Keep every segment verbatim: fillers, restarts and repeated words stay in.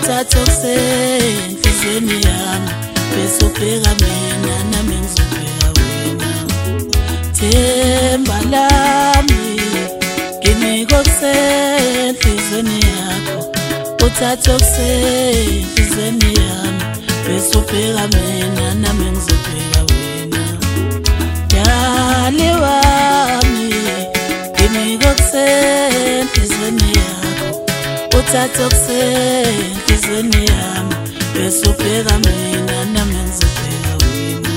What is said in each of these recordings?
uthatha okusenhlizweni yami bese ubheka mina nami ngizobheka wena. Themba lami nginika okusenhlizweni yakho, uthatha okusenhlizweni yami bese ubheka mina nami ngizobheka wena. Dali wami nginika okusenhlizweni yakho, uthatha okusenhlizweni yami bese ubheka mina nami ngizobheka wena.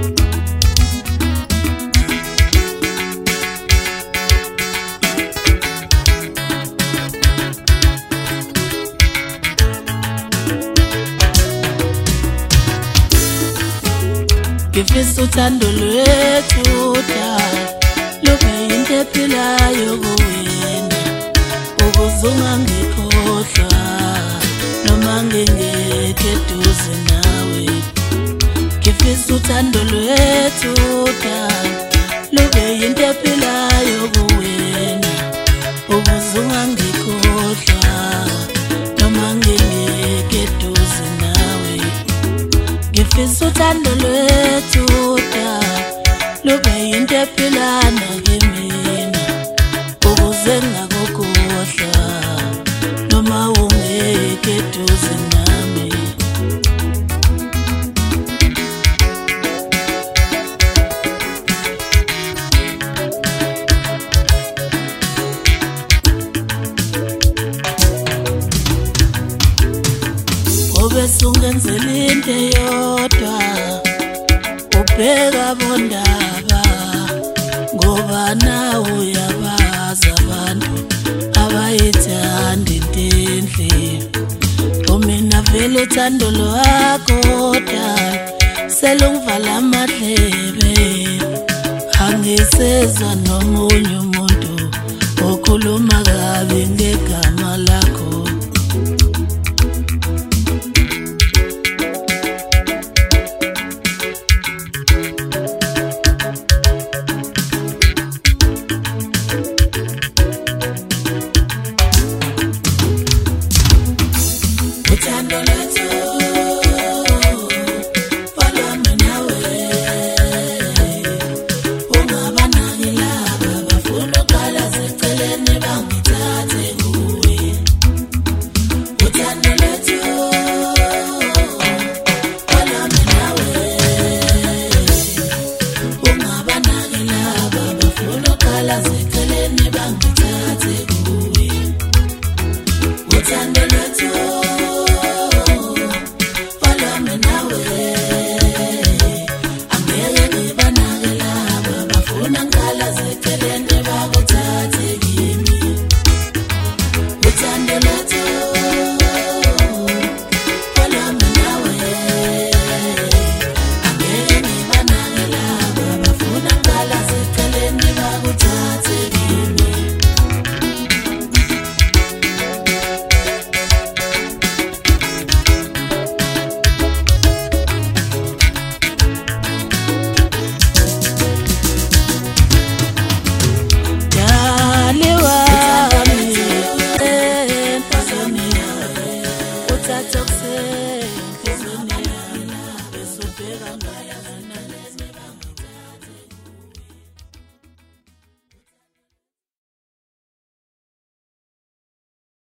Ngifisa uthando lwethu dala lube yinto ephilayo kuwena, ukuze ungangikhohlwa noma ngingekho eduze nawe. Ngifisa uthando lwethu dala lube yinto ephilayo kuwena, ukuze ungangikhohlwa noma ngingekho eduze nawe. Ngifisa uthando lwethu dala lube yinto ephilana kimina, ukuze ngingakukhohlwa noma ungekho eduze nami. Obese ungenzela into eyodwa, ubheka bondaba, ngoba nawe uyabazi abantu abayithanda into enhle. Mina vele uthando lwakho dala selungivala amadlebe, angisezwa nomunye umuntu okhuluma kabi ngegama lakho. Uthando lwethu